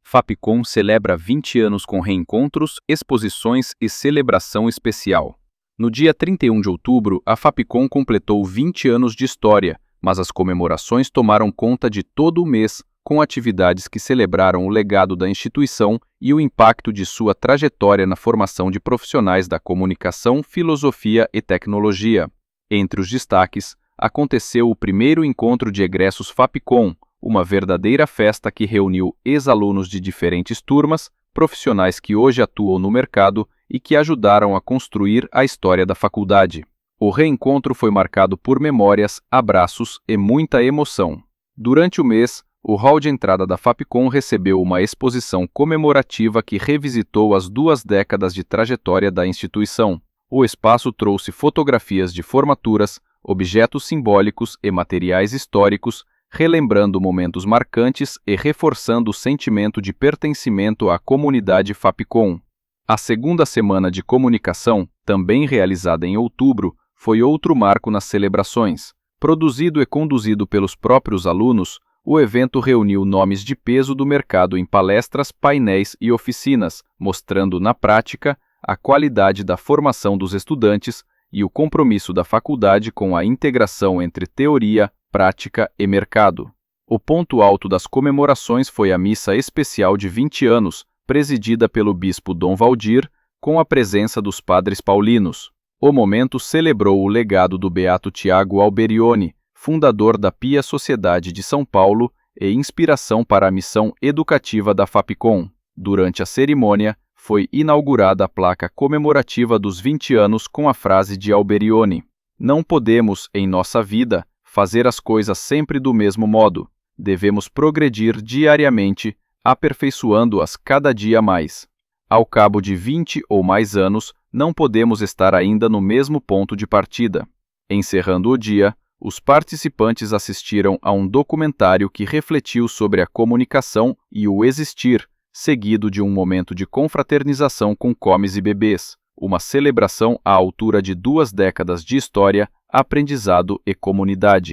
Fapcom celebra 20 anos com reencontros, exposições e celebração especial. No dia 31 de outubro, a Fapcom completou 20 anos de história, mas as comemorações tomaram conta de todo o mês, com atividades que celebraram o legado da instituição e o impacto de sua trajetória na formação de profissionais da comunicação, filosofia e tecnologia. Entre os destaques, aconteceu o primeiro encontro de egressos Fapcom, uma verdadeira festa que reuniu ex-alunos de diferentes turmas, profissionais que hoje atuam no mercado e que ajudaram a construir a história da faculdade. O reencontro foi marcado por memórias, abraços e muita emoção. Durante o mês, o hall de entrada da Fapcom recebeu uma exposição comemorativa que revisitou as 2 décadas de trajetória da instituição. O espaço trouxe fotografias de formaturas, objetos simbólicos e materiais históricos, relembrando momentos marcantes e reforçando o sentimento de pertencimento à comunidade Fapcom. A segunda semana de comunicação, também realizada em outubro, foi outro marco nas celebrações. Produzido e conduzido pelos próprios alunos, o evento reuniu nomes de peso do mercado em palestras, painéis e oficinas, mostrando na prática a qualidade da formação dos estudantes e o compromisso da faculdade com a integração entre teoria, prática e mercado. O ponto alto das comemorações foi a missa especial de 20 anos, presidida pelo bispo Dom Valdir, com a presença dos padres paulinos. O momento celebrou o legado do beato Tiago Alberione, fundador da Pia Sociedade de São Paulo e inspiração para a missão educativa da Fapcom. Durante a cerimônia, foi inaugurada a placa comemorativa dos 20 anos com a frase de Alberione: "Não podemos, em nossa vida, fazer as coisas sempre do mesmo modo. Devemos progredir diariamente, aperfeiçoando-as cada dia mais. Ao cabo de 20 ou mais anos, não podemos estar ainda no mesmo ponto de partida." Encerrando o dia, os participantes assistiram a um documentário que refletiu sobre a comunicação e o existir, seguido de um momento de confraternização com comes e bebês, uma celebração à altura de 2 décadas de história, aprendizado e comunidade.